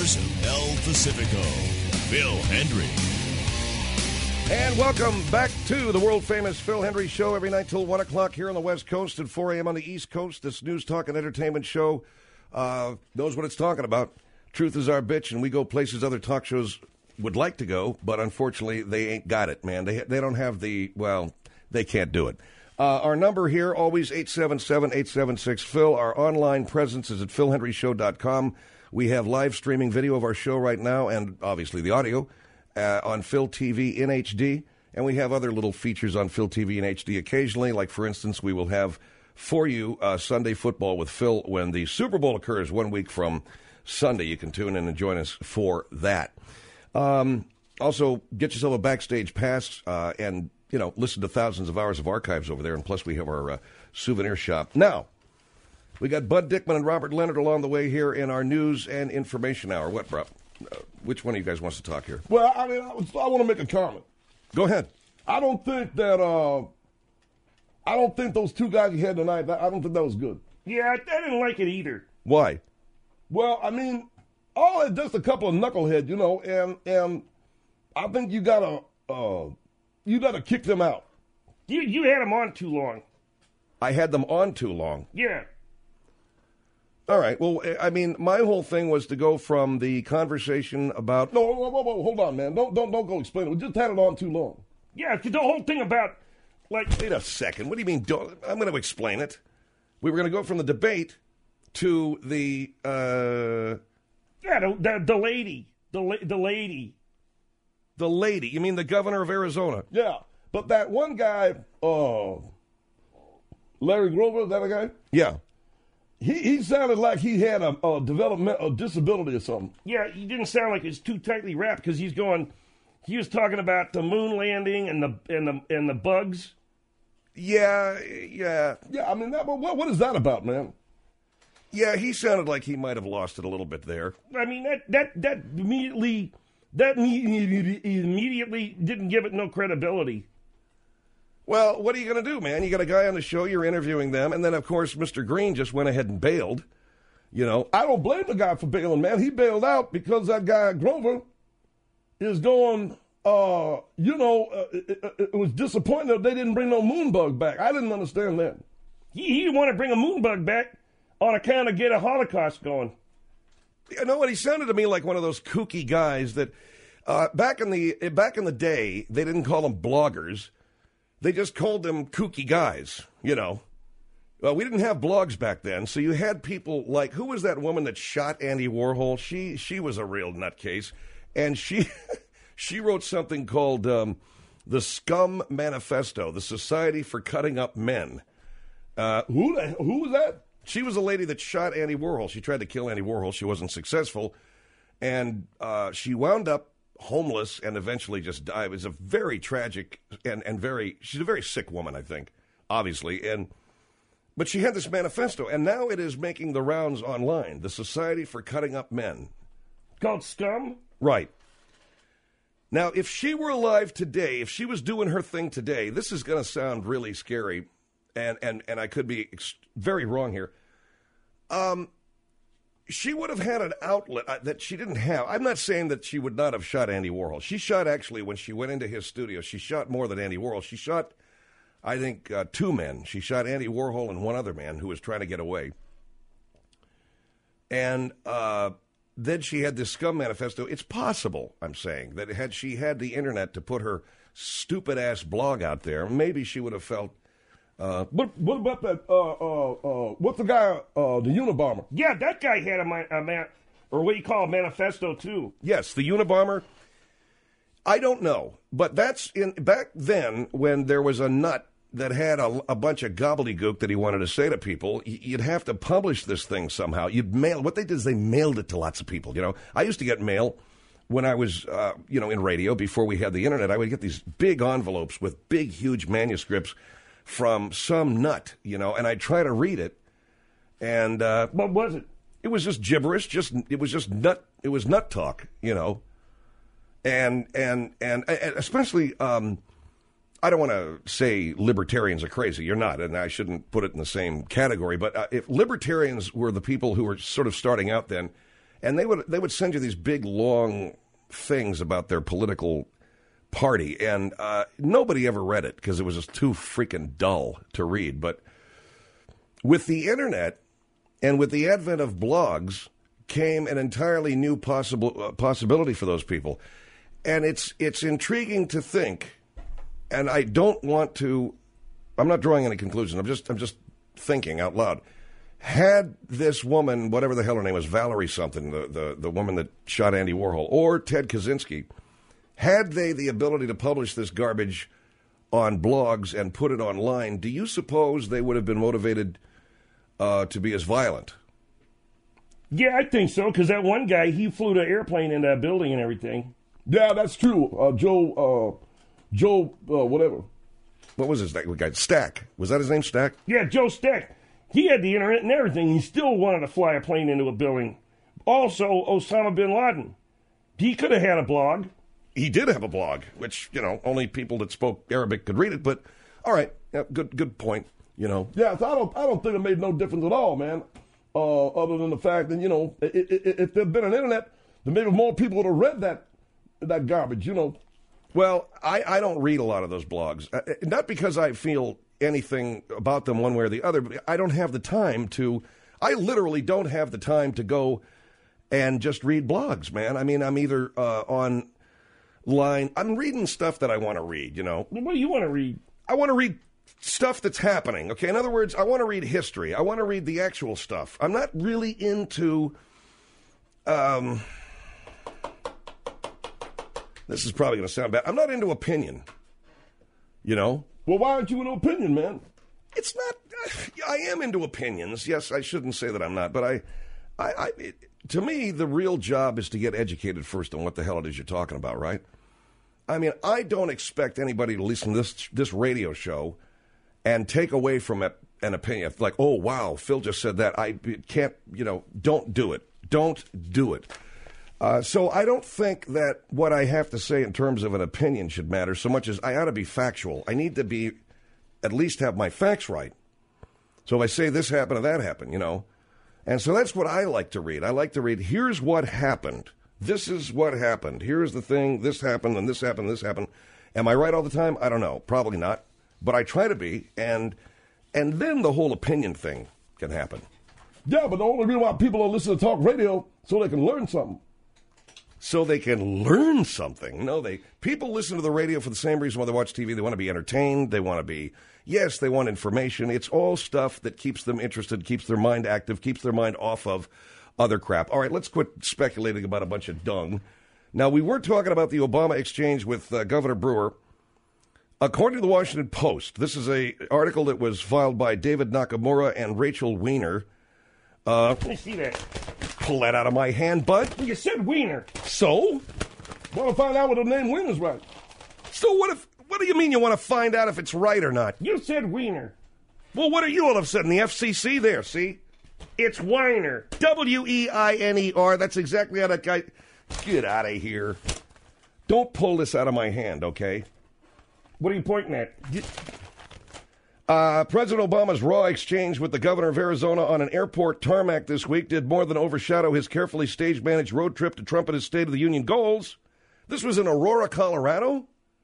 voice of El Pacifico, Phil Hendry. And welcome back to the world-famous Phil Hendry Show every night till 1 o'clock here on the West Coast and 4 a.m. on the East Coast. This news, talk, and entertainment show knows what it's talking about. Truth is our bitch, and we go places other talk shows would like to go, but unfortunately they ain't got it, man. They don't have the, well, they can't do it. Our number here, always 877-876-PHIL. Our online presence is at philhendryshow.com. We have live streaming video of our show right now, and obviously the audio, on Phil TV in HD. And we have other little features on Phil TV in HD occasionally. Like, for instance, we will have for you Sunday Football with Phil when the Super Bowl occurs 1 week from Sunday. You can tune in and join us for that. Also, get yourself a backstage pass and, you know, listen to thousands of hours of archives over there. And plus, we have our souvenir shop. Now, we got Bud Dickman and Robert Leonard along the way here in our news and information hour. What, bro? Which one of you guys wants to talk here? Well, I mean, I want to make a comment. Go ahead. I don't think those two guys you had tonight, I don't think that was good. Yeah, I didn't like it either. Why? Well, I mean, all it's just a couple of knuckleheads, you know, and I think you gotta kick them out. You had them on too long. I had them on too long. Yeah. All right. Well, I mean, my whole thing was to go from the conversation about. No, whoa, hold on, man. Don't go explain it. We just had it on too long. Yeah, the whole thing about, like. Wait a second. What do you mean? I'm going to explain it. We were going to go from the debate to the. Yeah, the lady. The lady. The lady. You mean the governor of Arizona? Yeah, but that one guy, Larry Grover, is that a guy? Yeah. He sounded like he had a developmental disability or something. Yeah, he didn't sound like it's too tightly wrapped because he was talking about the moon landing and the bugs. Yeah. I mean, what is that about, man? Yeah, he sounded like he might have lost it a little bit there. I mean, that immediately didn't give it no credibility. Well, what are you going to do, man? You got a guy on the show, you're interviewing them, and then, of course, Mr. Green just went ahead and bailed. You know, I don't blame the guy for bailing, man. He bailed out because that guy, Grover, is going, it was disappointing that they didn't bring no moonbug back. I didn't understand that. He didn't want to bring a moonbug back on account of get a Holocaust going. You know what? He sounded to me like one of those kooky guys that back in the day, they didn't call them bloggers. They just called them kooky guys, you know. Well, we didn't have blogs back then, so you had people like, who was that woman that shot Andy Warhol? She was a real nutcase, and she wrote something called the Scum Manifesto, the Society for Cutting Up Men. Who was that? She was a lady that shot Andy Warhol. She tried to kill Andy Warhol. She wasn't successful, and she wound up homeless and eventually just died. It was a very tragic and she's a very sick woman, I think, obviously. But she had this manifesto, and now it is making the rounds online. The Society for Cutting Up Men. Called Scum? Right. Now, if she were alive today, if she was doing her thing today, this is going to sound really scary, and I could be very wrong here. She would have had an outlet that she didn't have. I'm not saying that she would not have shot Andy Warhol. She shot, actually, when she went into his studio, she shot more than Andy Warhol. She shot, I think, two men. She shot Andy Warhol and one other man who was trying to get away. And then she had this Scum Manifesto. It's possible, I'm saying, that had she had the internet to put her stupid-ass blog out there, maybe she would have felt... But what about that, what's the guy, the Unabomber? Yeah, that guy had or what you call a manifesto, too. Yes, the Unabomber. I don't know, but that's back then when there was a nut that had a bunch of gobbledygook that he wanted to say to people. You'd have to publish this thing somehow. You'd mail. What they did is they mailed it to lots of people. You know, I used to get mail when I was, in radio before we had the internet. I would get these big envelopes with big, huge manuscripts from some nut, and I'd try to read it. And what was it? It was just gibberish. It was just nut. It was nut talk, and especially. I don't want to say libertarians are crazy. You're not, and I shouldn't put it in the same category. But if libertarians were the people who were sort of starting out then, and they would send you these big, long things about their political party, and nobody ever read it because it was just too freaking dull to read. But with the internet and with the advent of blogs came an entirely new possibility for those people. And it's intriguing to think, and I don't want to, I'm not drawing any conclusions, I'm just thinking out loud. Had this woman, whatever the hell her name was, Valerie something, the woman that shot Andy Warhol, or Ted Kaczynski, had they the ability to publish this garbage on blogs and put it online, do you suppose they would have been motivated to be as violent? Yeah, I think so, because that one guy, he flew the airplane in that building and everything. Yeah, that's true. Joe, whatever. What was his name? Stack. Was that his name, Stack? Yeah, Joe Stack. He had the internet and everything. He still wanted to fly a plane into a building. Also, Osama bin Laden. He could have had a blog. He did have a blog, which, only people that spoke Arabic could read it. But, all right, yeah, good point, Yeah, so I don't think it made no difference at all, man. Other than the fact that, if there'd been an internet, then maybe more people would have read that garbage, Well, I don't read a lot of those blogs. Not because I feel anything about them one way or the other, but I don't have the time I literally don't have the time to go and just read blogs, man. I mean, I'm either online, I'm reading stuff that I want to read, What do you want to read? I want to read stuff that's happening, okay? In other words, I want to read history. I want to read the actual stuff. I'm not really into, this is probably going to sound bad. I'm not into opinion, Well, why aren't you into opinion, man? It's not, I am into opinions. Yes, I shouldn't say that I'm not, but to me, the real job is to get educated first on what the hell it is you're talking about, right? I mean, I don't expect anybody to listen to this radio show and take away from it an opinion. Like, oh, wow, Phil just said that. I can't, don't do it. Don't do it. So I don't think that what I have to say in terms of an opinion should matter so much as I ought to be factual. I need to at least have my facts right. So if I say this happened or that happened, And so that's what I like to read. I like to read, here's what happened. This is what happened. Here's the thing. This happened and this happened and this happened. Am I right all the time? I don't know. Probably not. But I try to be. And then the whole opinion thing can happen. Yeah, but the only reason why people are listening to talk radio so they can learn something. So they can learn something. No, people listen to the radio for the same reason why they watch TV. They want to be entertained. They want to be, yes, they want information. It's all stuff that keeps them interested, keeps their mind active, keeps their mind off of other crap. All right, let's quit speculating about a bunch of dung. Now, we were talking about the Obama exchange with Governor Brewer. According to the Washington Post, this is an article that was filed by David Nakamura and Rachel Weiner. Let me see that. Pull that out of my hand, bud. You said Wiener. So? Want to find out whether the name Wiener's right. So what do you mean you want to find out if it's right or not? You said Wiener. Well, what are you all of a sudden? The FCC there, see? It's Weiner. Weiner. That's exactly how that guy... Get out of here. Don't pull this out of my hand, okay? What are you pointing at? President Obama's raw exchange with the governor of Arizona on an airport tarmac this week did more than overshadow his carefully stage-managed road trip to trumpet his State of the Union goals. This was in Aurora, Colorado?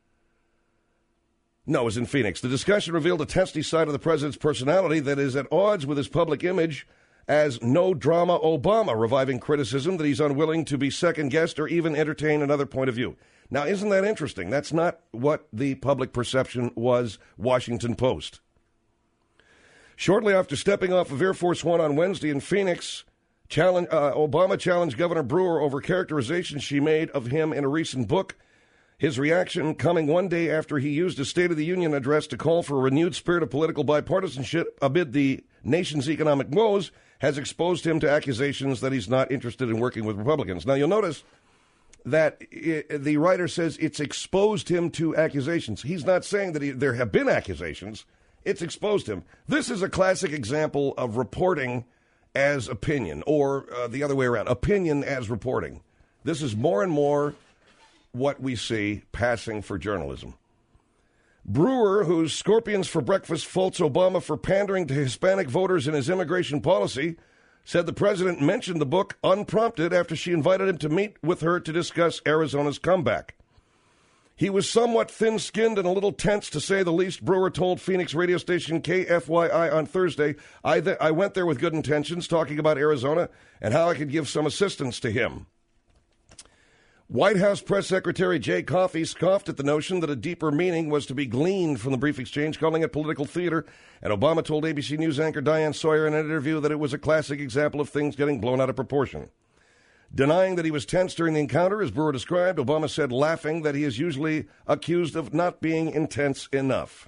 No, it was in Phoenix. The discussion revealed a testy side of the president's personality that is at odds with his public image as no-drama Obama, reviving criticism that he's unwilling to be second-guessed or even entertain another point of view. Now, isn't that interesting? That's not what the public perception was, Washington Post. Shortly after stepping off of Air Force One on Wednesday in Phoenix, Obama challenged Governor Brewer over characterizations she made of him in a recent book. His reaction coming one day after he used his State of the Union address to call for a renewed spirit of political bipartisanship amid the nation's economic woes has exposed him to accusations that he's not interested in working with Republicans. Now, you'll notice that the writer says it's exposed him to accusations. He's not saying that there have been accusations. It's exposed him. This is a classic example of reporting as opinion, or the other way around, opinion as reporting. This is more and more what we see passing for journalism. Brewer, whose Scorpions for Breakfast faults Obama for pandering to Hispanic voters in his immigration policy, said the president mentioned the book unprompted after she invited him to meet with her to discuss Arizona's comeback. He was somewhat thin-skinned and a little tense, to say the least, Brewer told Phoenix radio station KFYI on Thursday. I went there with good intentions, talking about Arizona and how I could give some assistance to him. White House Press Secretary Jay Coffey scoffed at the notion that a deeper meaning was to be gleaned from the brief exchange, calling it political theater, and Obama told ABC News anchor Diane Sawyer in an interview that it was a classic example of things getting blown out of proportion. Denying that he was tense during the encounter, as Brewer described, Obama said, laughing, that he is usually accused of not being intense enough.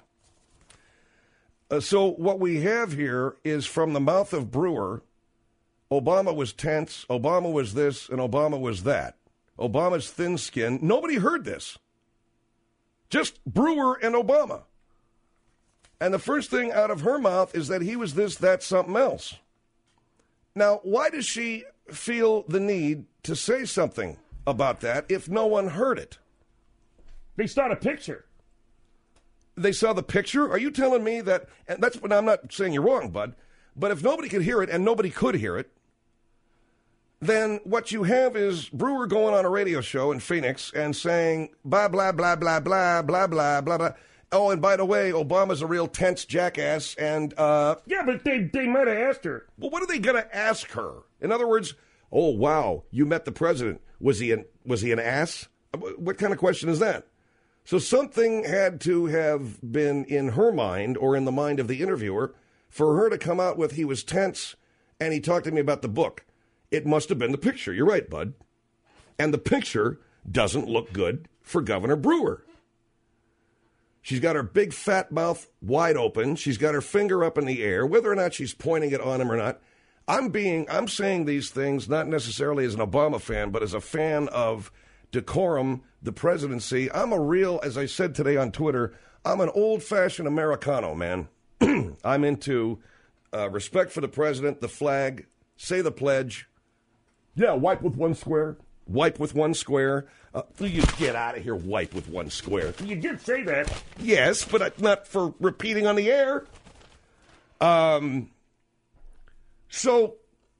So what we have here is from the mouth of Brewer, Obama was tense, Obama was this, and Obama was that. Obama's thin-skinned. Nobody heard this. Just Brewer and Obama. And the first thing out of her mouth is that he was this, that, something else. Now, why does she feel the need to say something about that if no one heard it? They saw the picture. They saw the picture? Are you telling me that, and that's, I'm not saying you're wrong, Bud, but if nobody could hear it, and nobody could hear it, then what you have is Brewer going on a radio show in Phoenix and saying, blah, blah, blah, blah, blah, blah, blah, blah, blah. Oh, and by the way, Obama's a real tense jackass, and, Yeah, but they might have asked her. Well, what are they going to ask her? In other words, oh, wow, you met the president. Was he an ass? What kind of question is that? So something had to have been in her mind or in the mind of the interviewer for her to come out with, he was tense, and he talked to me about the book. It must have been the picture. You're right, Bud. And the picture doesn't look good for Governor Brewer. She's got her big fat mouth wide open. She's got her finger up in the air, whether or not she's pointing it on him or not. I'm saying these things not necessarily as an Obama fan, but as a fan of decorum, the presidency. I'm a real, as I said today on Twitter, I'm an old-fashioned Americano, man. I'm into respect for the president, the flag, say the pledge. Yeah, wipe with one square. Wipe with one square. You get out of here, wipe with one square. You did say that. Yes, but not for repeating on the air. So,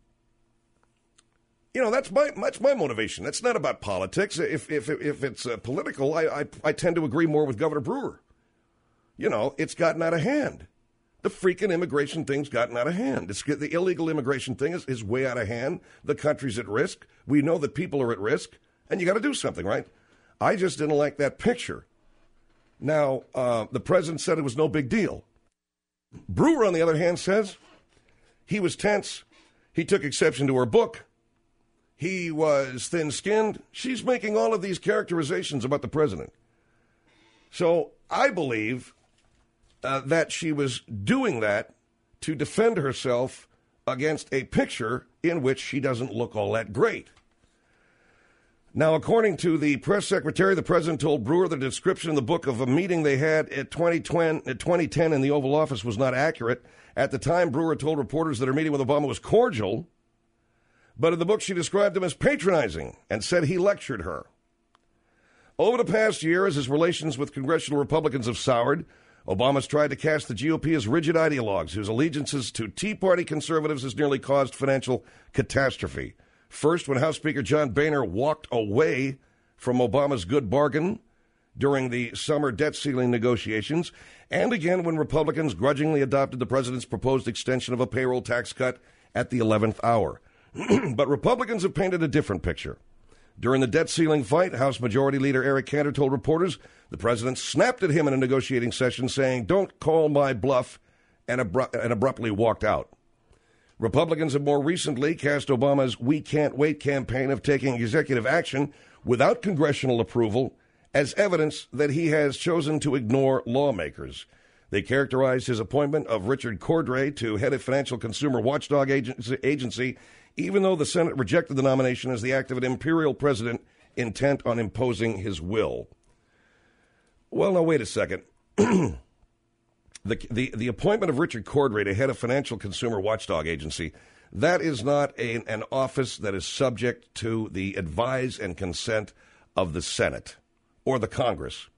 you know, that's my motivation. That's not about politics. If it's political, I tend to agree more with Governor Brewer. You know, it's gotten out of hand. The freaking immigration thing's gotten out of hand. The illegal immigration thing is way out of hand. The country's at risk. We know that people are at risk, and you got to do something, right? I just didn't like that picture. Now, the president said it was no big deal. Brewer, on the other hand, says he was tense. He took exception to her book. He was thin-skinned. She's making all of these characterizations about the president. So I believe that she was doing that to defend herself against a picture in which she doesn't look all that great. Now, according to the press secretary, the president told Brewer the description in the book of a meeting they had at 2010 in the Oval Office was not accurate. At the time, Brewer told reporters that her meeting with Obama was cordial, but in the book she described him as patronizing and said he lectured her. Over the past year, as his relations with congressional Republicans have soured, Obama's tried to cast the GOP as rigid ideologues whose allegiances to Tea Party conservatives has nearly caused financial catastrophe. First, when House Speaker John Boehner walked away from Obama's good bargain during the summer debt ceiling negotiations, and again when Republicans grudgingly adopted the president's proposed extension of a payroll tax cut at the 11th hour. But Republicans have painted a different picture. During the debt ceiling fight, House Majority Leader Eric Cantor told reporters the president snapped at him in a negotiating session, saying, "Don't call my bluff," and abruptly walked out. Republicans have more recently cast Obama's We Can't Wait campaign of taking executive action without congressional approval as evidence that he has chosen to ignore lawmakers. They characterized his appointment of Richard Cordray to head a financial consumer watchdog agency, even though the Senate rejected the nomination as the act of an imperial president intent on imposing his will. Well, now, wait a second. The appointment of Richard Cordray to head a financial consumer watchdog agency, that is not an office that is subject to the advise and consent of the Senate or the Congress.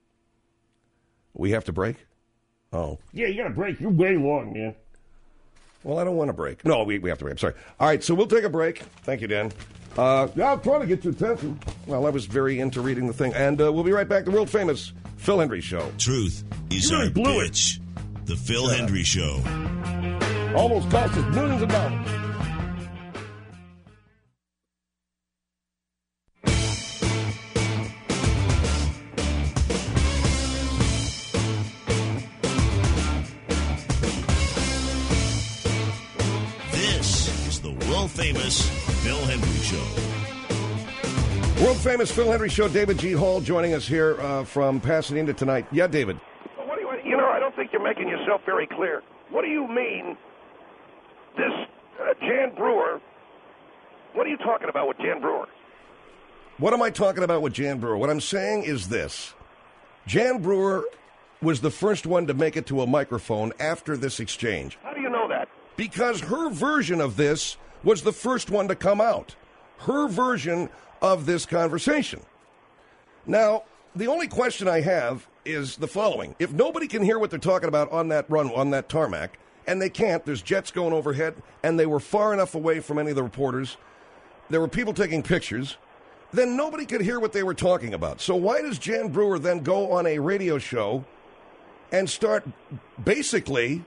We have to break? Oh. Yeah, you got to break. You're way long, man. Well, I don't want a break. No, we have to break. I'm sorry. All right, so we'll take a break. Thank you, Dan. Yeah, I'm trying to get your attention. Well, I was very into reading the thing. And we'll be right back. The world-famous Phil Hendrie Show. Truth is You really our blew it. bitch. The Phil Hendrie Show. Almost cost us millions of dollars. This is the world-famous Phil Hendrie Show. World-famous Phil Hendrie Show. David G. Hall joining us here from Pasadena tonight. Yeah, David. What do you know, I don't think you're making yourself very clear. What do you mean, this Jan Brewer? What are you talking about with Jan Brewer? What am I talking about with Jan Brewer? What I'm saying is this. Jan Brewer was the first one to make it to a microphone after this exchange. How do you know that? Because her version of this was the first one to come out. Her version of this conversation. Now, the only question I have is the following. If nobody can hear what they're talking about on that run, on that tarmac, and they can't, there's jets going overhead, and they were far enough away from any of the reporters, there were people taking pictures, then nobody could hear what they were talking about. So why does Jan Brewer then go on a radio show and start basically,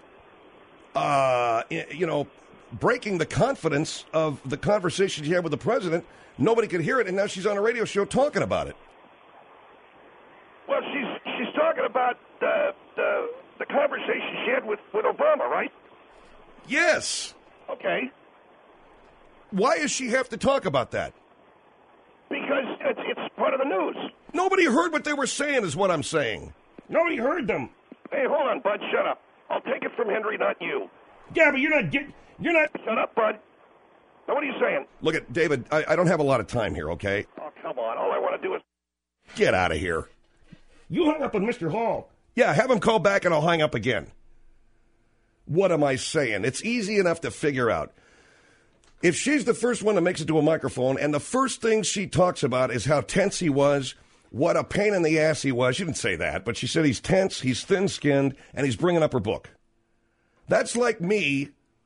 breaking the confidence of the conversation she had with the president? Nobody could hear it, and now she's on a radio show talking about it. Well, she's talking about the conversation she had with Obama, right? Yes. Okay. Why does she have to talk about that? Because it's part of the news. Nobody heard what they were saying is what I'm saying. Nobody heard them. Hey, hold on, Bud. Shut up. I'll take it from Henry, not you. Yeah, but you're not. Shut up, Bud. Now, what are you saying? Look at David, I don't have a lot of time here, okay? Oh, come on. All I want to do is... Get out of here. You hung up on Mr. Hall. Yeah, have him call back and I'll hang up again. What am I saying? It's easy enough to figure out. If she's the first one that makes it to a microphone and the first thing she talks about is how tense he was, what a pain in the ass he was. She didn't say that, but she said he's tense, he's thin-skinned, and he's bringing up her book. That's like me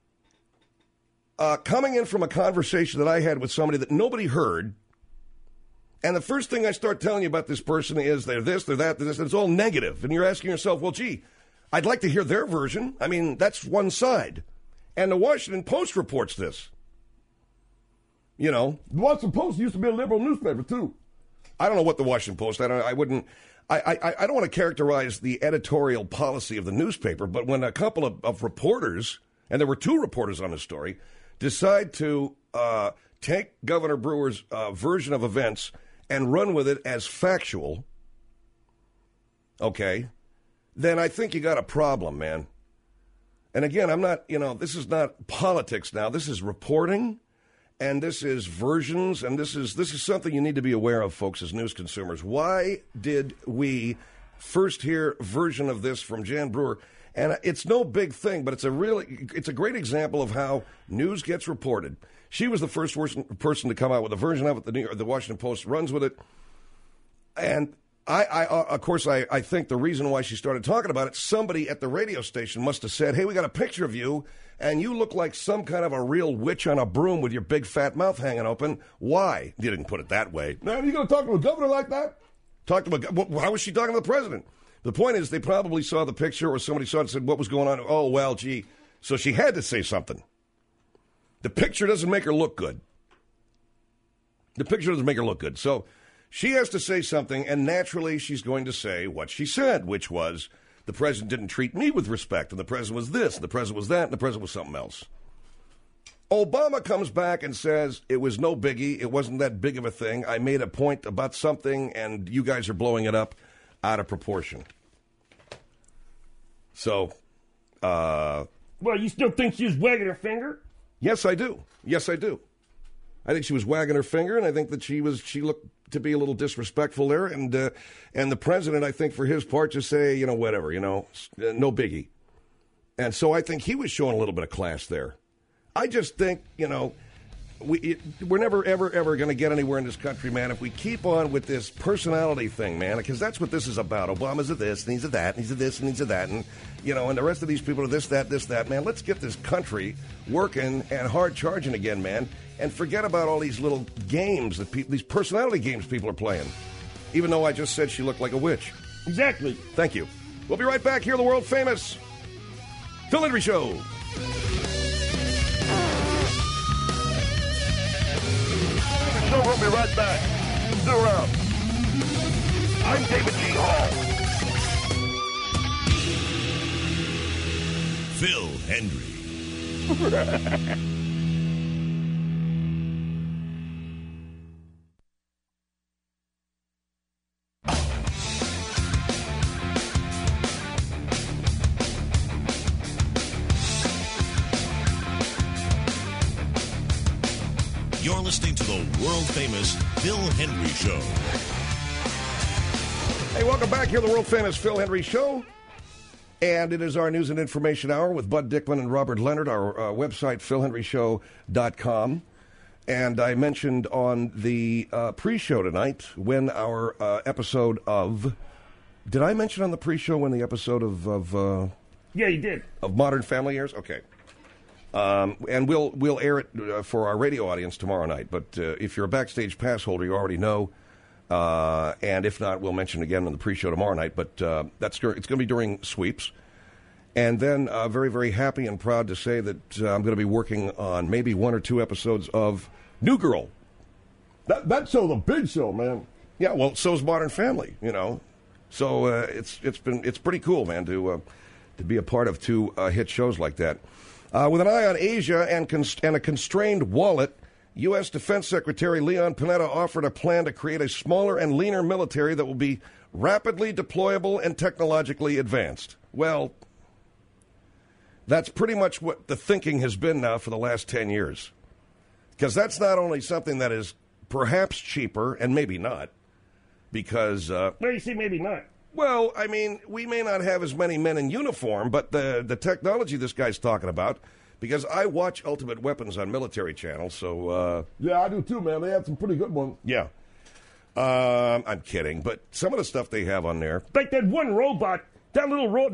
coming in from a conversation that I had with somebody that nobody heard, and the first thing I start telling you about this person is they're this, they're that, they're this, and it's all negative. And you're asking yourself, well, gee, I'd like to hear their version. I mean, that's one side. And the Washington Post reports this. You know. The Washington Post used to be a liberal newspaper, too. I don't know what the Washington Post, I don't want to characterize the editorial policy of the newspaper, but when a couple of reporters, and there were two reporters on this story, decide to take Governor Brewer's version of events and run with it as factual, okay, then I think you got a problem, man. And again, I'm not, this is not politics now. This is reporting, and this is versions, and this is something you need to be aware of, folks, as news consumers. Why did we first hear version of this from Jan Brewer? And it's no big thing, but it's a great example of how news gets reported. She was the first person to come out with a version of it. The Washington Post runs with it. And of course, I think the reason why she started talking about it, somebody at the radio station must have said, hey, we got a picture of you, and you look like some kind of a real witch on a broom with your big fat mouth hanging open. Why? You didn't put it that way. Man, you going to talk to a governor like that? How was she talking to the president? The point is they probably saw the picture or somebody saw it and said, what was going on? Oh, well, gee. So she had to say something. The picture doesn't make her look good. So she has to say something, and naturally she's going to say what she said, which was, the president didn't treat me with respect, and the president was this, and the president was that, and the president was something else. Obama comes back and says, it was no biggie, it wasn't that big of a thing, I made a point about something, and you guys are blowing it up out of proportion. So, Well, you still think she was wagging her finger? Yes, I do. I think she was wagging her finger, and I think that she looked to be a little disrespectful there. And the president, I think, for his part, just say, whatever, no biggie. And so I think he was showing a little bit of class there. I just think, we're never, ever going to get anywhere in this country, man, if we keep on with this personality thing, man, because that's what this is about. Obama's a this, and he's a that, and he's a this, and he's a that, and, and the rest of these people are this, that, man. Let's get this country working and hard charging again, man, and forget about all these little games, these personality games people are playing, even though I just said she looked like a witch. Exactly. Thank you. We'll be right back here, the world-famous Phil Hendrie Show. So we'll be right back. Stick around. I'm David G. Hall. Phil Hendrie. You're listening to the world-famous Phil Hendrie Show. Hey, welcome back here, the world-famous Phil Hendrie Show. And it is our news and information hour with Bud Dickman and Robert Leonard, our website, philhendrieshow.com. And I mentioned on the pre-show tonight when our episode of... Did I mention on the pre-show when the episode of Yeah, you did. Of Modern Family airs? Okay. And we'll air it for our radio audience tomorrow night. But if you're a Backstage Pass holder, you already know. And if not, we'll mention it again on the pre-show tomorrow night. But it's going to be during sweeps. And then very, very happy and proud to say that I'm going to be working on maybe 1 or 2 episodes of New Girl. That show's a big show, man. Yeah, well, so's Modern Family, So it's pretty cool, man, to be a part of 2 hit shows like that. With an eye on Asia and a constrained wallet, U.S. Defense Secretary Leon Panetta offered a plan to create a smaller and leaner military that will be rapidly deployable and technologically advanced. Well, that's pretty much what the thinking has been now for the last 10 years. Because that's not only something that is perhaps cheaper, and maybe not, because... Well, you see, maybe not. Well, I mean, we may not have as many men in uniform, but the technology this guy's talking about, because I watch Ultimate Weapons on Military Channel, so... Yeah, I do too, man. They have some pretty good ones. Yeah. I'm kidding, but some of the stuff they have on there... Like that one robot, the one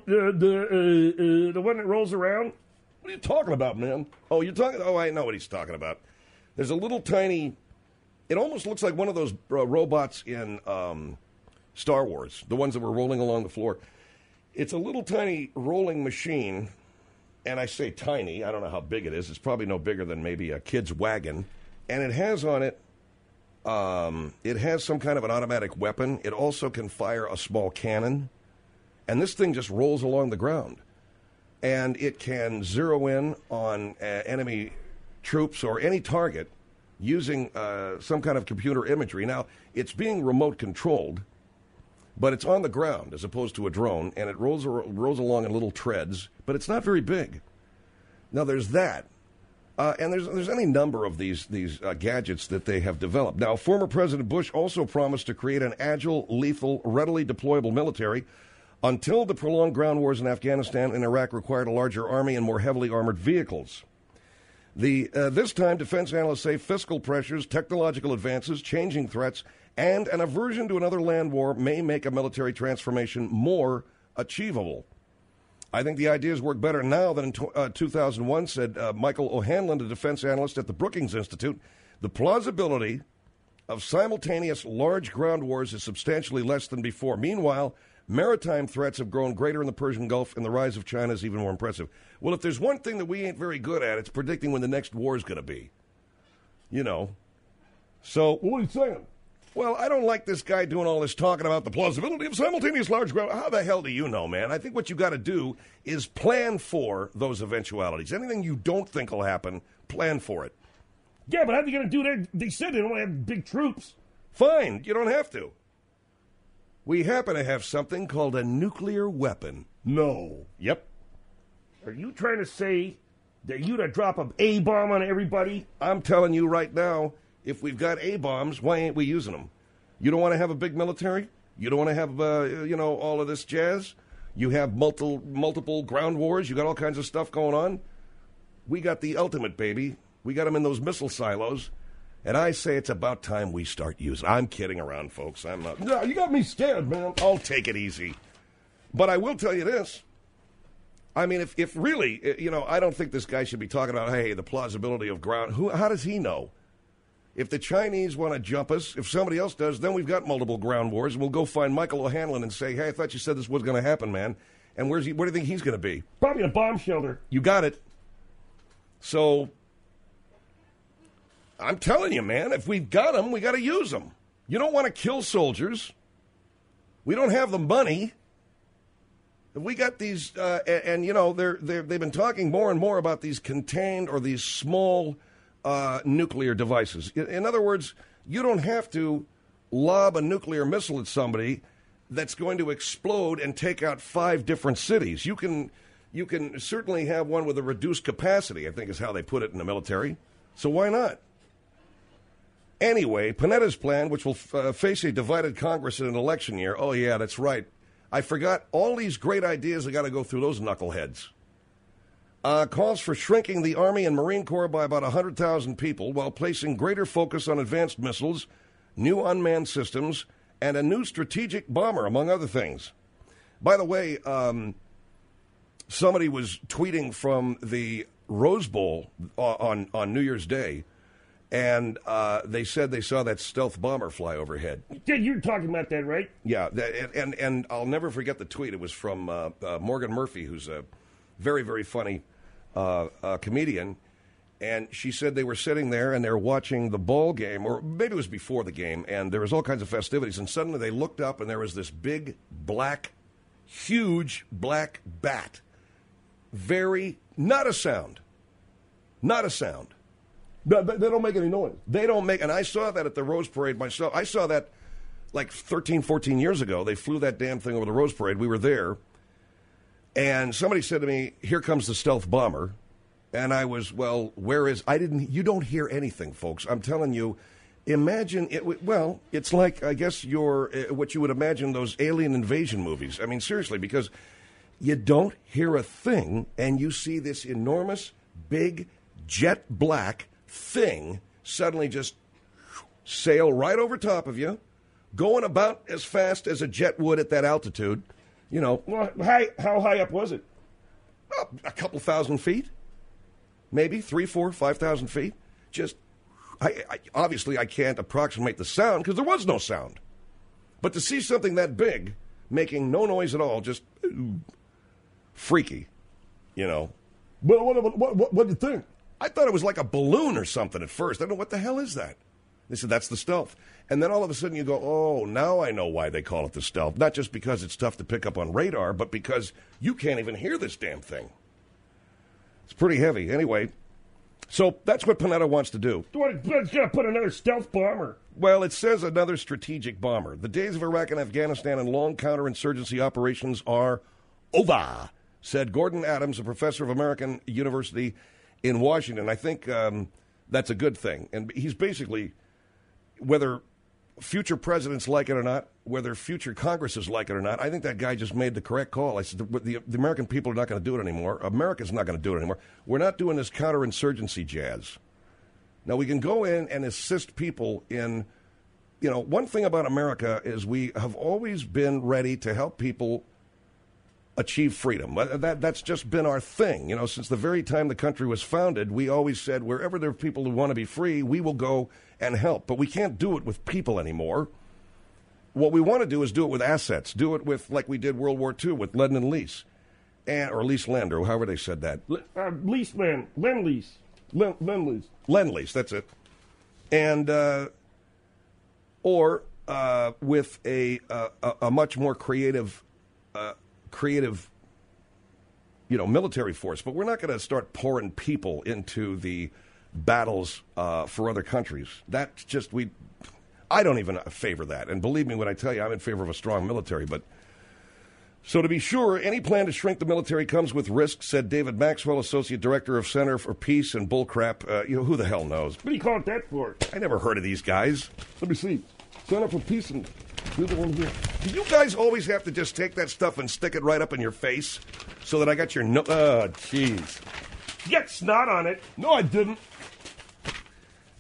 that rolls around. What are you talking about, man? Oh, I know what he's talking about. There's a little tiny... It almost looks like one of those robots in... Star Wars, the ones that were rolling along the floor. It's a little tiny rolling machine, and I say tiny, I don't know how big it is. It's probably no bigger than maybe a kid's wagon. And it has on it, it has some kind of an automatic weapon. It also can fire a small cannon. And this thing just rolls along the ground. And it can zero in on enemy troops or any target using some kind of computer imagery. Now, it's being remote controlled, but it's on the ground as opposed to a drone, and it rolls along in little treads, but it's not very big. Now, there's that. And there's any number of these gadgets that they have developed. Now, former President Bush also promised to create an agile, lethal, readily deployable military until the prolonged ground wars in Afghanistan and Iraq required a larger army and more heavily armored vehicles. This time, defense analysts say fiscal pressures, technological advances, changing threats, and an aversion to another land war may make a military transformation more achievable. I think the ideas work better now than in 2001, said Michael O'Hanlon, a defense analyst at the Brookings Institute. The plausibility of simultaneous large ground wars is substantially less than before. Meanwhile, maritime threats have grown greater in the Persian Gulf, and the rise of China is even more impressive. Well, if there's one thing that we ain't very good at, it's predicting when the next war is going to be. So, What are you saying? Well, I don't like this guy doing all this talking about the plausibility of simultaneous large ground. How the hell do you know, man? I think what you got to do is plan for those eventualities. Anything you don't think will happen, plan for it. Yeah, but how are they going to do that? They said they don't have big troops. Fine, you don't have to. We happen to have something called a nuclear weapon. No. Yep. Are you trying to say that you'd drop an A-bomb on everybody? I'm telling you right now, if we've got A-bombs, why ain't we using them? You don't want to have a big military? You don't want to have, all of this jazz? You have multiple ground wars? You got all kinds of stuff going on? We got the ultimate, baby. We got them in those missile silos. And I say it's about time we start using. I'm kidding around, folks. I'm not. No, you got me scared, man. I'll take it easy. But I will tell you this. I mean, if really, I don't think this guy should be talking about, hey, the plausibility of ground. How does he know? If the Chinese want to jump us, if somebody else does, then we've got multiple ground wars, and we'll go find Michael O'Hanlon and say, hey, I thought you said this was going to happen, man. And where do you think he's going to be? Probably a bomb shelter. You got it. So, I'm telling you, man, if we've got them, we got to use them. You don't want to kill soldiers. We don't have the money. We got these, they've been talking more and more about these contained or these small nuclear devices. In other words, you don't have to lob a nuclear missile at somebody that's going to explode and take out 5 different cities. You can certainly have one with a reduced capacity, I think is how they put it in the military. So why not? Anyway, Panetta's plan, which will face a divided Congress in an election year. Oh, yeah, that's right. I forgot all these great ideas. I got to go through those knuckleheads. Calls for shrinking the Army and Marine Corps by about 100,000 people while placing greater focus on advanced missiles, new unmanned systems, and a new strategic bomber, among other things. By the way, somebody was tweeting from the Rose Bowl on New Year's Day, and they said they saw that stealth bomber fly overhead. You're talking about that, right? Yeah, and I'll never forget the tweet. It was from Morgan Murphy, who's a very, very funny comedian. And she said they were sitting there and they're watching the ball game, or maybe it was before the game, and there was all kinds of festivities. And suddenly they looked up and there was this big, huge black bat. Not a sound. Not a sound. They don't make any noise. They don't make, and I saw that at the Rose Parade myself. I saw that like 13, 14 years ago. They flew that damn thing over the Rose Parade. We were there. And somebody said to me, here comes the stealth bomber. And I was, you don't hear anything, folks. I'm telling you, imagine it, it's like, I guess, what you would imagine those alien invasion movies. I mean, seriously, because you don't hear a thing, and you see this enormous, big, jet black thing suddenly just sail right over top of you, going about as fast as a jet would at that altitude. Well, how high up was it? A couple thousand feet. Maybe 3,000, 4,000, 5,000 feet. Just, obviously I can't approximate the sound because there was no sound. But to see something that big making no noise at all, just freaky, What do you think? I thought it was like a balloon or something at first. I don't know, what the hell is that? They said, that's the stealth. And then all of a sudden you go, oh, now I know why they call it the stealth. Not just because it's tough to pick up on radar, but because you can't even hear this damn thing. It's pretty heavy. Anyway, so that's what Panetta wants to do. It's going to put another stealth bomber. Well, it says another strategic bomber. The days of Iraq and Afghanistan and long counterinsurgency operations are over, said Gordon Adams, a professor of American University in Washington. I think that's a good thing. And he's basically, whether future presidents like it or not, whether future Congresses like it or not, I think that guy just made the correct call. I said, the American people are not going to do it anymore. America's not going to do it anymore. We're not doing this counterinsurgency jazz. Now, we can go in and assist people in, one thing about America is we have always been ready to help people achieve freedom. That's just been our thing. Since the very time the country was founded, we always said wherever there are people who want to be free, we will go and help. But we can't do it with people anymore. What we want to do is do it with assets. Do it with, like we did World War II with Lend and Lease. Or Lease Lend, or however they said that. Lease Lend. Lend-Lease. Lend-Lease. Lend-Lease, that's it. And, or with a much more creative, military force. But we're not going to start pouring people into the battles for other countries. That's just, I don't even favor that. And believe me when I tell you, I'm in favor of a strong military. But so to be sure, any plan to shrink the military comes with risks, said David Maxwell, Associate Director of Center for Peace and Bullcrap. Who the hell knows? What do you call it that for? I never heard of these guys. Let me see. Center for Peace and... Do you guys always have to just take that stuff and stick it right up in your face so that I got your... Oh, jeez. You got snot on it. No, I didn't.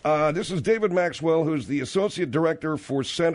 This is David Maxwell, who's the associate director for Center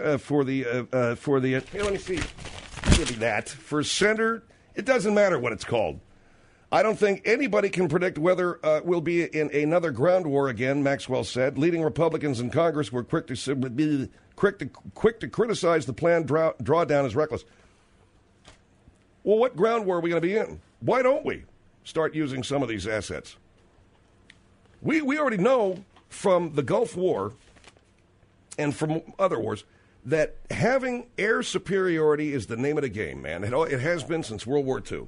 Hey, let me see. Give me that for Center. It doesn't matter what it's called. I don't think anybody can predict whether we'll be in another ground war again, Maxwell said. Leading Republicans in Congress were quick to criticize the planned drawdown as reckless. Well, what ground war are we going to be in? Why don't we start using some of these assets? We already know from the Gulf War and from other wars that having air superiority is the name of the game, man. It has been since World War II.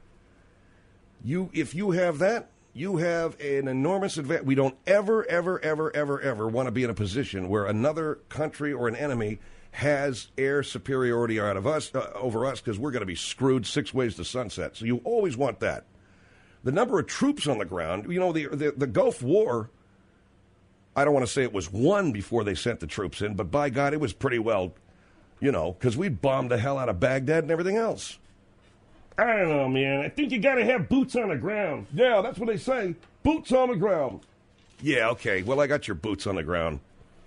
If you have that, you have an enormous advantage. We don't ever want to be in a position where another country or an enemy has air superiority over us, because we're going to be screwed 6 ways to sunset. So you always want that. The number of troops on the ground, you know, the Gulf War, I don't want to say it was won before they sent the troops in, but by God, it was pretty well, you know, because we bombed the hell out of Baghdad and everything else. I don't know, man. I think you got to have boots on the ground. Yeah, that's what they say. Boots on the ground. Yeah, okay. Well, I got your boots on the ground.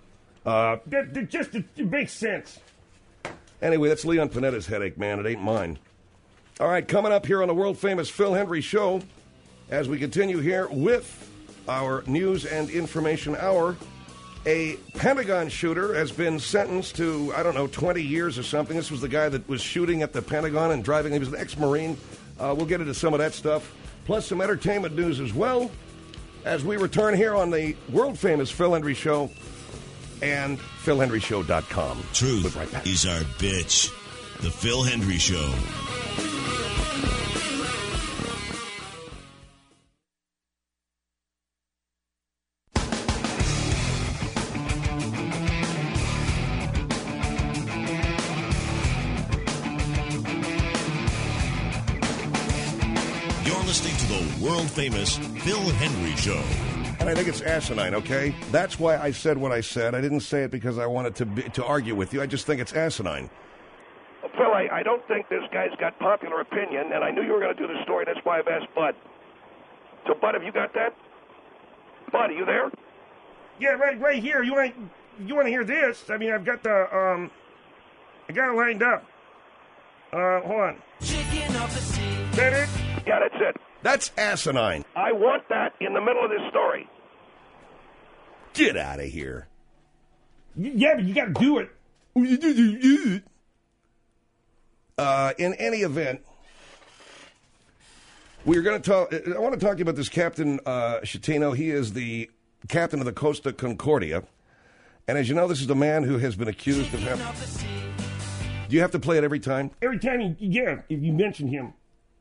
It makes sense. Anyway, that's Leon Panetta's headache, man. It ain't mine. All right, coming up here on the world-famous Phil Hendrie Show, as we continue here with our news and information hour, a Pentagon shooter has been sentenced to, 20 years or something. This was the guy that was shooting at the Pentagon and driving. He was an ex-Marine. We'll get into some of that stuff, plus some entertainment news as well, as we return here on the world-famous Phil Hendrie Show and PhilHendrieShow.com. Truth right back. is our bitch. The Phil Hendrie Show. Listening to the world-famous Phil Hendrie Show. And I think it's asinine, okay? That's why I said what I said. I didn't say it because I wanted to argue with you. I just think it's asinine. Well, Phil, I don't think this guy's got popular opinion, and I knew you were going to do the story. That's why I've asked Bud. So, Bud, have you got that? Bud, are you there? Yeah, right here. You want to hear this? I mean, I've got I got it lined up. Hold on. Is that it? Yeah, that's it. That's asinine. I want that in the middle of this story. Get out of here. Yeah, but you got to do it. In any event, we're going to talk. I want to talk to you about this Captain Schettino. He is the captain of the Costa Concordia. And as you know, this is the man who has been accused of having... Do you have to play it every time? Every time, if you mention him.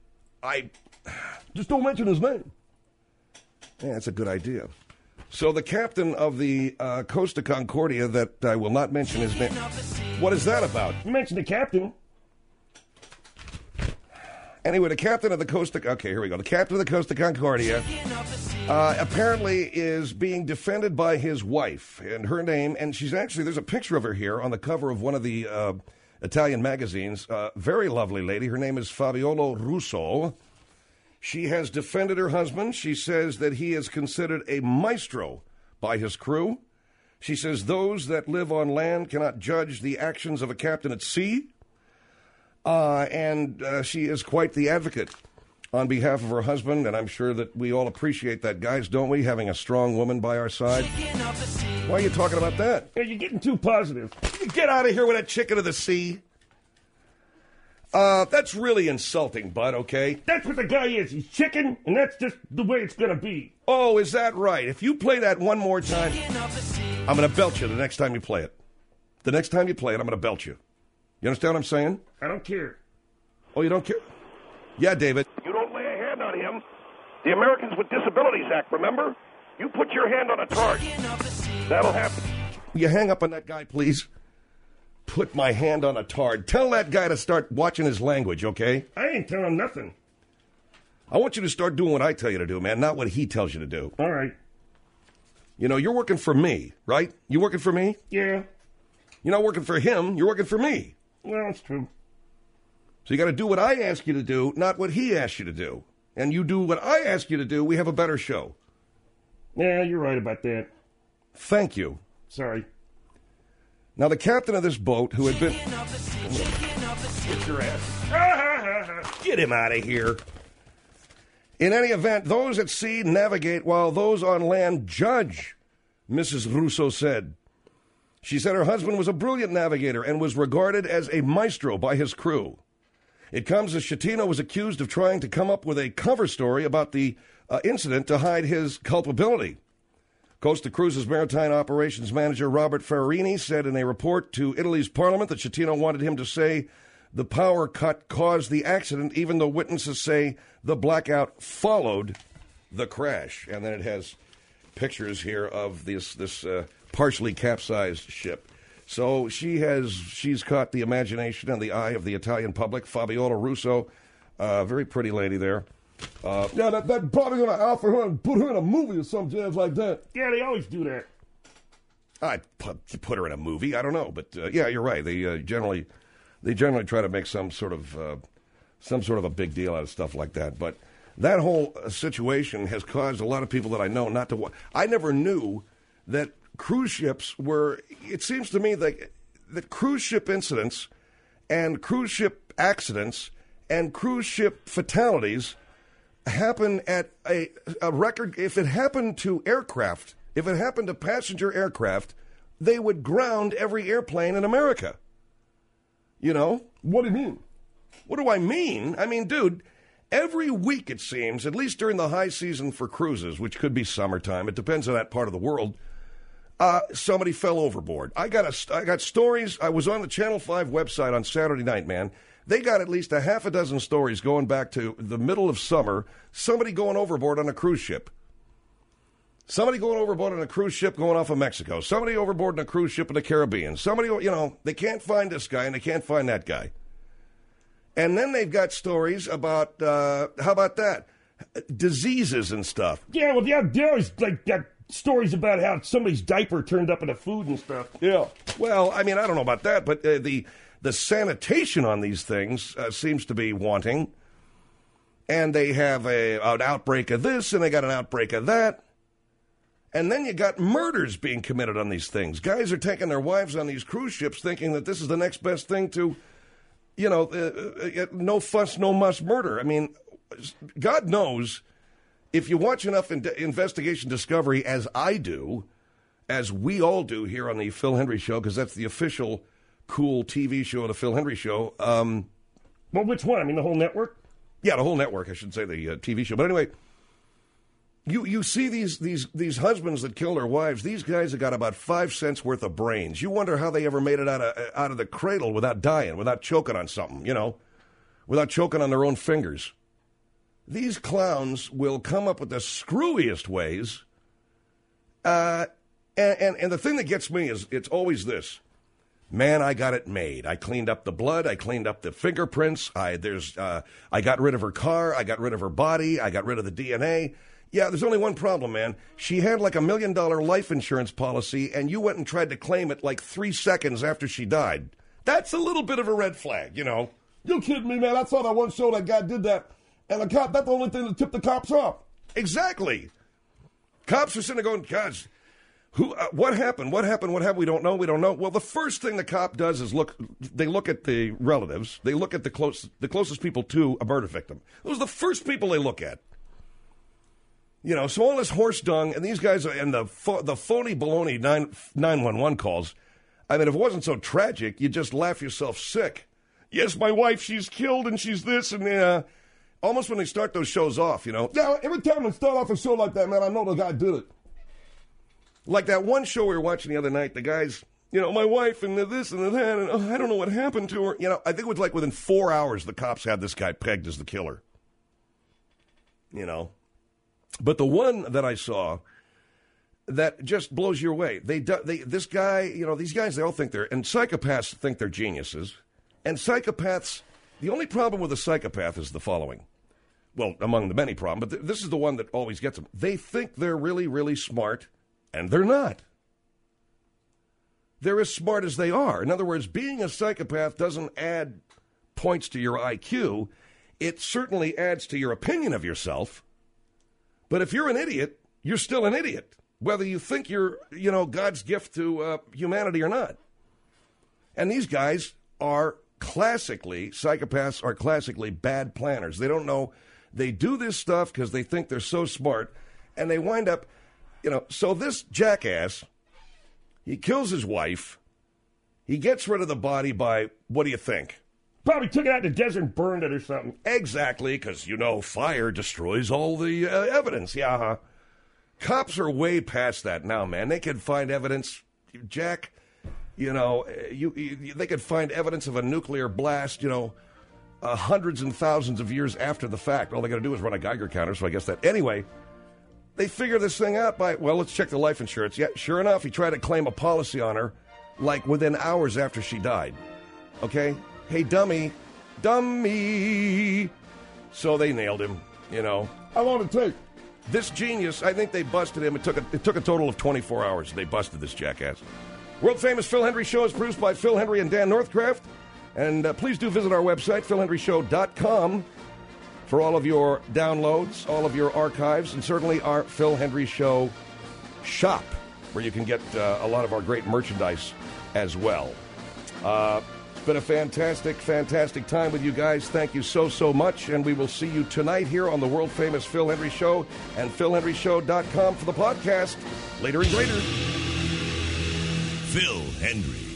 Just don't mention his name. Yeah, that's a good idea. So the captain of the Costa Concordia, that I will not mention his name. What is that about? You mentioned the captain. Anyway, the captain of the Costa... Okay, here we go. The captain of the Costa Concordia apparently is being defended by his wife. And her name... And she's actually... There's a picture of her here on the cover of one of the Italian magazines. Very lovely lady. Her name is Fabiola Russo. She has defended her husband. She says that he is considered a maestro by his crew. She says those that live on land cannot judge the actions of a captain at sea. And she is quite the advocate on behalf of her husband, and I'm sure that we all appreciate that, guys, don't we, having a strong woman by our side? Why are you talking about that? Yeah, you're getting too positive. Get out of here with that chicken of the sea. That's really insulting, Bud, okay? That's what the guy is. He's chicken, and that's just the way it's going to be. Oh, is that right? If you play that one more time, I'm going to belt you the next time you play it. The next time you play it, I'm going to belt you. You understand what I'm saying? I don't care. Oh, you don't care? Yeah, David. You don't lay a hand on him. The Americans with Disabilities Act, remember? You put your hand on a target. That'll happen. Will you hang up on that guy, please? Put my hand on a tard. Tell that guy to start watching his language, okay? I ain't telling nothing. I want you to start doing what I tell you to do, man, not what he tells you to do. All right. You know, you're working for me, right? You working for me? Yeah. You're not working for him. You're working for me. Well, that's true. So you got to do what I ask you to do, not what he asks you to do. And you do what I ask you to do, we have a better show. Yeah, you're right about that. Thank you. Sorry. Now, the captain of this boat, who had been... Get your ass. Get him out of here. In any event, those at sea navigate while those on land judge, Mrs. Russo said. She said her husband was a brilliant navigator and was regarded as a maestro by his crew. It comes as Schettino was accused of trying to come up with a cover story about the incident to hide his culpability. Costa Cruises Maritime Operations Manager Robert Ferrarini said in a report to Italy's parliament that Schettino wanted him to say the power cut caused the accident, even though witnesses say the blackout followed the crash. And then it has pictures here of this partially capsized ship. So she's caught the imagination and the eye of the Italian public. Fabiola Russo, very pretty lady there. Yeah, that probably going to offer her and put her in a movie or some jazz like that. Yeah, they always do that. I'd put her in a movie. I don't know, but yeah, you're right. They generally try to make some sort of a big deal out of stuff like that. But that whole situation has caused a lot of people that I know not to. I never knew that cruise ships were. It seems to me that cruise ship incidents and cruise ship accidents and cruise ship fatalities happen at a record. If it happened to aircraft, if it happened to passenger aircraft, they would ground every airplane in America. You know? What do you mean? What do I mean? I mean, dude, every week it seems, at least during the high season for cruises, which could be summertime, it depends on that part of the world, somebody fell overboard. I got stories. I was on the Channel 5 website on Saturday night, man. They got at least a half a dozen stories going back to the middle of summer, somebody going overboard on a cruise ship. Somebody going overboard on a cruise ship going off of Mexico. Somebody overboard on a cruise ship in the Caribbean. Somebody, they can't find this guy and they can't find that guy. And then they've got stories about, how about that? Diseases and stuff. Yeah, well, they always got stories about how somebody's diaper turned up in the food and stuff. Yeah. Well, I mean, I don't know about that, but the sanitation on these things seems to be wanting. And they have an outbreak of this and they got an outbreak of that. And then you got murders being committed on these things. Guys are taking their wives on these cruise ships thinking that this is the next best thing to, no fuss, no muss murder. I mean, God knows, if you watch enough Investigation Discovery as I do, as we all do here on the Phil Hendry Show, because that's the official cool TV show of the Phil Hendry Show. Well, which one? I mean, the whole network? Yeah, the whole network, I should say, the TV show. But anyway, you see these husbands that kill their wives. These guys have got about 5 cents worth of brains. You wonder how they ever made it out of the cradle without dying, without choking on something, without choking on their own fingers. These clowns will come up with the screwiest ways. And the thing that gets me is it's always this. Man, I got it made. I cleaned up the blood. I cleaned up the fingerprints. I got rid of her car. I got rid of her body. I got rid of the DNA. Yeah, there's only one problem, man. She had like $1 million life insurance policy, and you went and tried to claim it like 3 seconds after she died. That's a little bit of a red flag, You kidding me, man? I saw that one show that guy did that, and that's the only thing that tipped the cops off. Exactly. Cops are sitting there going, gosh, what happened? What happened? We don't know. Well, the first thing the cop does is look at the relatives. They look at the closest people to a murder victim. Those are the first people they look at. So all this horse dung, and these guys, and the phony baloney 911 calls, I mean, if it wasn't so tragic, you'd just laugh yourself sick. Yes, my wife, she's killed, and she's this, and almost when they start those shows off, Yeah, every time they start off a show like that, man, I know the guy did it. Like that one show we were watching the other night, the guys, my wife, and this and that, and I don't know what happened to her. I think it was like within 4 hours the cops had this guy pegged as the killer. But the one that I saw that just blows you away. This guy, these guys, they all think and psychopaths think they're geniuses. And psychopaths, the only problem with a psychopath is the following. Well, among the many problems, but this is the one that always gets them. They think they're really, really smart, and they're not. They're as smart as they are. In other words, being a psychopath doesn't add points to your IQ. It certainly adds to your opinion of yourself. But if you're an idiot, you're still an idiot. whether you think you're, God's gift to humanity or not. And these guys are psychopaths are classically bad planners. They don't know. They do this stuff because they think they're so smart, and they wind up, so this jackass, he kills his wife. He gets rid of the body by, what do you think? Probably took it out in the desert and burned it or something. Exactly, because, fire destroys all the evidence. Yeah, Cops are way past that now, man. They can find evidence, Jack, they could find evidence of a nuclear blast, hundreds and thousands of years after the fact. All they got to do is run a Geiger counter, so I guess that. Anyway, they figure this thing out by, let's check the life insurance. Yeah, sure enough, he tried to claim a policy on her, like within hours after she died. Okay? Hey, dummy. So they nailed him, How long did it take? This genius, I think they busted him. It took a total of 24 hours. They busted this jackass. World-famous Phil Hendrie Show is produced by Phil Hendrie and Dan Northcraft. And please do visit our website, philhendrieshow.com, for all of your downloads, all of your archives, and certainly our Phil Hendrie Show shop, where you can get a lot of our great merchandise as well. It's been a fantastic, fantastic time with you guys. Thank you so, so much. And we will see you tonight here on the world-famous Phil Hendrie Show and philhendrieshow.com for the podcast. Later and greater. Phil Hendrie.